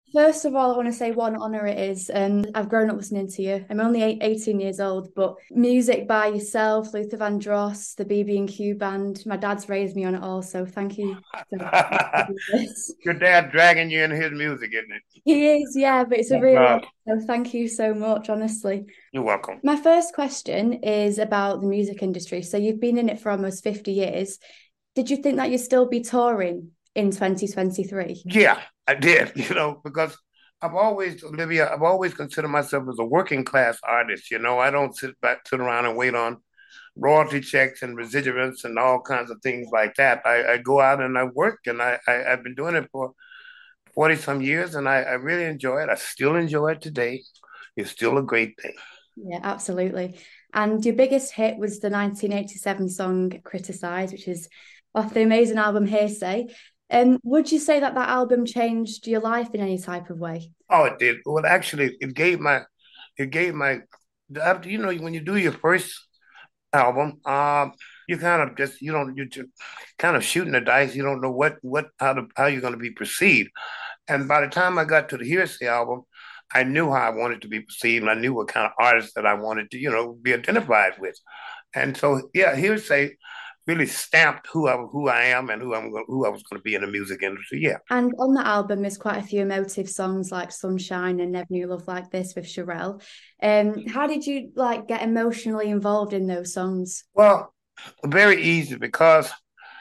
First of all, I want to say what an honor it is. And I've grown up listening to you. I'm only 18 years old, but music by yourself, Luther Vandross, the BB&Q band, my dad's raised me on it all. So thank you for this. Your dad dragging you in his music, isn't it? He is, yeah, but it's a Thank real God. honor. So thank you so much, honestly. You're welcome. My first question is about the music industry. So you've been in it for almost 50 years. Did you think that you'd still be touring in 2023? Yeah, I did, because Olivia, I've always considered myself as a working class artist. I don't sit around and wait on royalty checks and residuals and all kinds of things like that. I go out and I work, and I've been doing it for 40 some years, and I really enjoy it. I still enjoy it today. It's still a great thing. Yeah, absolutely. And your biggest hit was the 1987 song Criticize, which is off the amazing album Hearsay. Would you say that that album changed your life in any type of way? Oh, it did. Well, actually, it gave my, when you do your first album, you kind of just, you just kind of shooting the dice. You don't know how you're going to be perceived. And by the time I got to the Hearsay album, I knew how I wanted to be perceived, and I knew what kind of artist that I wanted to, be identified with. And so, yeah, Hearsay really stamped who I am and who I was going to be in the music industry. Yeah. And on that album, there's quite a few emotive songs like Sunshine and Never Knew Love Like This with Sherelle. How did you like get emotionally involved in those songs? Well, very easy because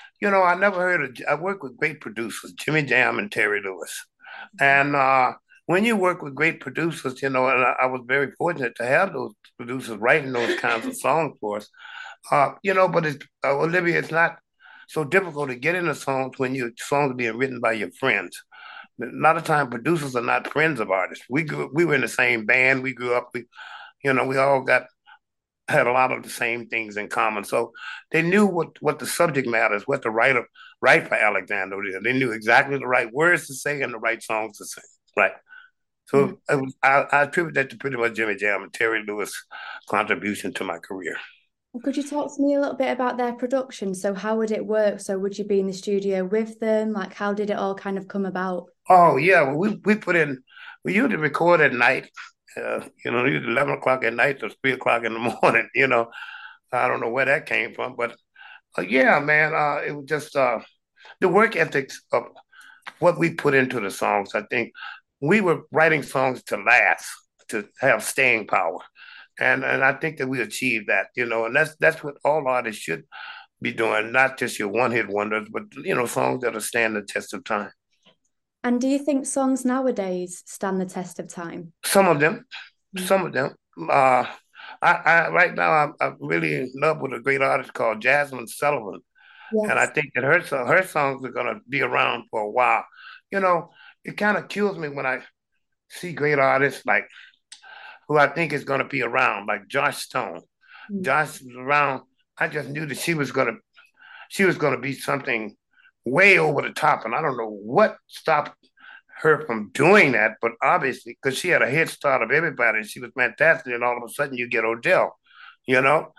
I work with great producers, Jimmy Jam and Terry Lewis. And when you work with great producers, and I was very fortunate to have those producers writing those kinds of songs for us. But Olivia, it's not so difficult to get into songs when your songs are being written by your friends. A lot of time, producers are not friends of artists. We were in the same band. We grew up. We all had a lot of the same things in common. So they knew what the subject matter is, what to write for Alexander did. They knew exactly the right words to say and the right songs to sing. Right. Mm. So I attribute that to pretty much Jimmy Jam and Terry Lewis' contribution to my career. Could you talk to me a little bit about their production? So how would it work? So would you be in the studio with them? Like how did it all kind of come about? Oh yeah, well, we usually record at night. Usually 11 o'clock at night to 3 o'clock in the morning. I don't know where that came from, but yeah, man, it was just the work ethics of what we put into the songs. I think we were writing songs to last, to have staying power, and I think that we achieved that. And that's what all artists should be doing, not just your one hit wonders, but songs that'll stand the test of time. And do you think songs nowadays stand the test of time? Some of them, Mm. some of them. Uh, I right now I'm really in love with a great artist called Jasmine Sullivan, and I Yes. think that her songs are gonna be around for a while. You know, it kind of kills me when I see great artists like who I think is gonna be around, like Josh Stone. Mm. Josh was around. I just knew that she was gonna be something way over the top, and I don't know what stopped her from doing that, but obviously because she had a head start of everybody, she was fantastic, and all of a sudden you get Odell, you know,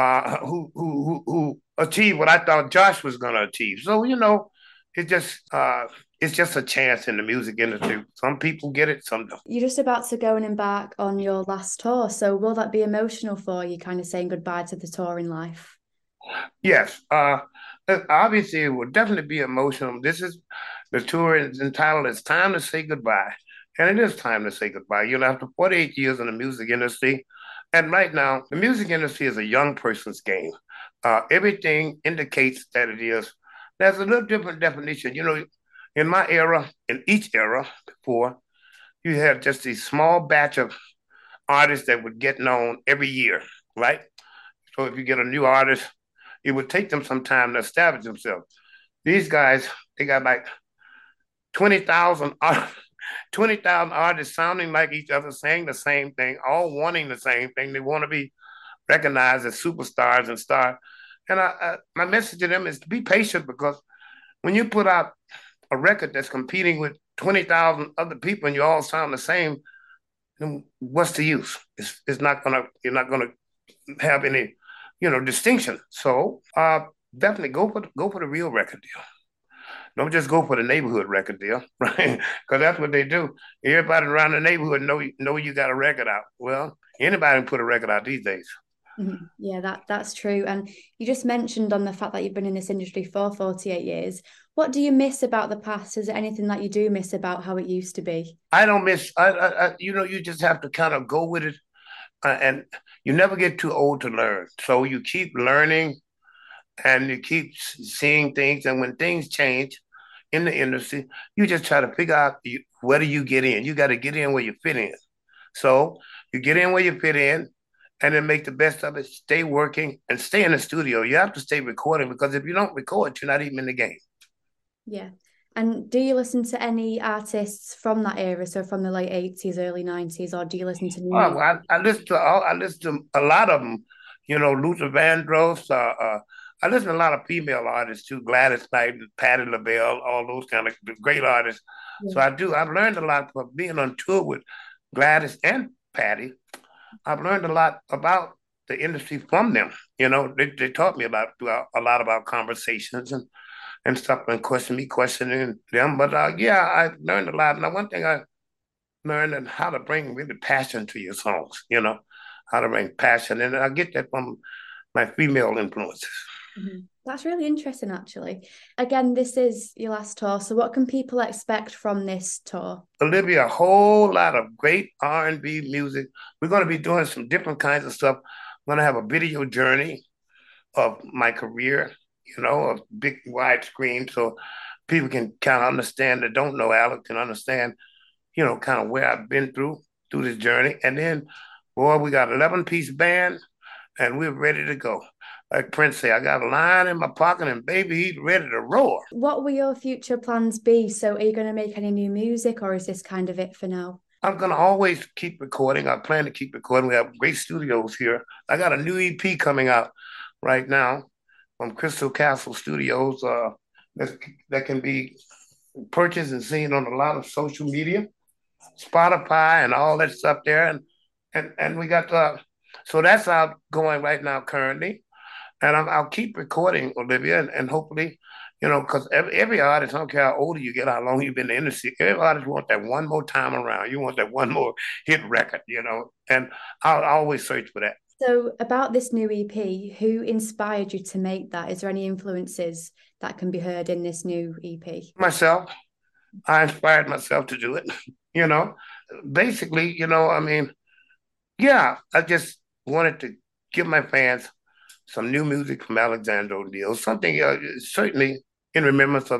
who achieved what I thought Josh was going to achieve. So it just it's just a chance in the music industry. Some people get it, some don't. You're just about to go and embark on your last tour. So will that be emotional for you, kind of saying goodbye to the touring life? Yes, obviously it will definitely be emotional. This is the tour is entitled "It's Time to Say Goodbye," and it is time to say goodbye. After 48 years in the music industry, and right now the music industry is a young person's game. Everything indicates that it is. There's a little different definition. In my era, in each era before, you had just a small batch of artists that would get known every year, right? So if you get a new artist, it would take them some time to establish themselves. These guys, they got like 20,000 20,000 artists sounding like each other, saying the same thing, all wanting the same thing. They want to be recognized as superstars and stars. And my message to them is to be patient because when you put out a record that's competing with 20,000 other people and you all sound the same, then what's the use? It's not gonna, you're not gonna have any, distinction. So definitely go for the real record deal. Don't just go for the neighborhood record deal, right? Because that's what they do. Everybody around the neighborhood know you got a record out. Well, anybody can put a record out these days. Mhm. Yeah, that's true. And you just mentioned on the fact that you've been in this industry for 48 years. What do you miss about the past? Is there anything that you do miss about how it used to be? I don't miss. You just have to kind of go with it, and you never get too old to learn. So you keep learning, and you keep seeing things. And when things change in the industry, you just try to figure out where do you get in. You got to get in where you fit in. So you get in where you fit in, and then make the best of it. Stay working and stay in the studio. You have to stay recording because if you don't record, you're not even in the game. Yeah. And do you listen to any artists from that era, so from the late 80s, early 90s, or do you listen to new Oh, music? well, I listen to a lot of them. Luther Vandross. I listen to a lot of female artists too. Gladys Knight, Patti LaBelle, all those kind of great artists. So Yeah. I do. I've learned a lot from being on tour with Gladys and Patti. I've learned a lot about the industry from them. They taught me a lot about conversations and stuff and questioning them. But yeah, I learned a lot. Now, one thing I learned and how to bring really passion to your songs, how to bring passion. And I get that from my female influences. Mhm. That's really interesting, actually. Again, this is your last tour. So, what can people expect from this tour? Olivia, a whole lot of great R&B music. We're going to be doing some different kinds of stuff. We're going to have a video journey of my career, a big wide screen so people can kind of understand that don't know Alex can understand, kind of where I've been through this journey. And then, boy, we got 11-piece band and we're ready to go. Like Prince say, I got a line in my pocket and baby, he's ready to roar. What will your future plans be? So, are you going to make any new music, or is this kind of it for now? I'm gonna always keep recording. I plan to keep recording. We have great studios here. I got a new EP coming out right now from Crystal Castle Studios. That that can be purchased and seen on a lot of social media, Spotify, and all that stuff there. And we got so that's out going right now currently. And I'll keep recording, Olivia, and hopefully, because every artist, I don't care how old you get, how long you've been in the industry, every artist want that one more time around. You want that one more hit record, and I'll always search for that. So, about this new EP, who inspired you to make that? Is there any influences that can be heard in this new EP? Myself, I inspired myself to do it, you know. Basically, I mean, yeah, I just wanted to give my fans some new music from Alexander O'Neal, something certainly in remembrance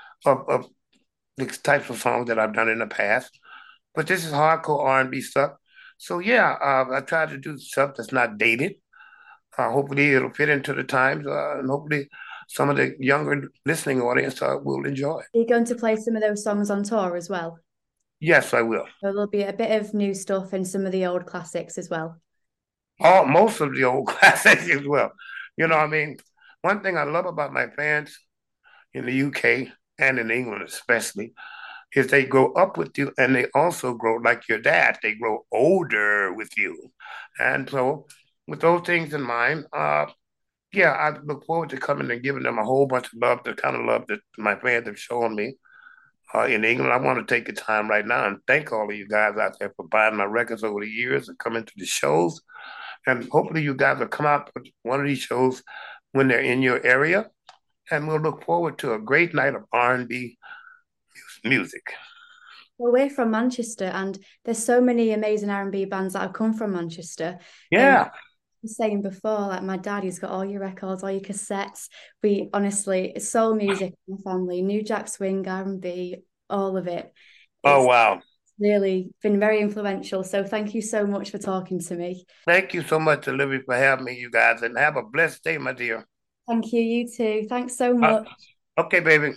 of the types of songs that I've done in the past. But this is hardcore R&B stuff. So yeah, I try to do stuff that's not dated. Hopefully, it'll fit into the times, and hopefully, some of the younger listening audience will enjoy it. Are you going to play some of those songs on tour as well? Yes, I will. So there'll be a bit of new stuff and some of the old classics as well. Most of the old classics as well. I mean, one thing I love about my fans in the UK and in England especially is they grow up with you and they also grow like your dad. They grow older with you. And so with those things in mind, yeah, I look forward to coming and giving them a whole bunch of love, the kind of love that my fans have shown me in England. I want to take the time right now and thank all of you guys out there for buying my records over the years and coming to the shows. And hopefully you guys will come out to one of these shows when they're in your area. And we'll look forward to a great night of R&B music. Well, we're from Manchester, and there's so many amazing R&B bands that have come from Manchester. Yeah. Was saying before, like my dad, he's got all your records, all your cassettes. We honestly, it's soul music in the family, New Jack Swing, R&B, all of it. Oh, It's wow. really been very influential. So thank you so much for talking to me. Thank you so much, Olivia, for having me, you guys, and have a blessed day, my dear. Thank you, you too. Thanks so Uh, much. okay, baby.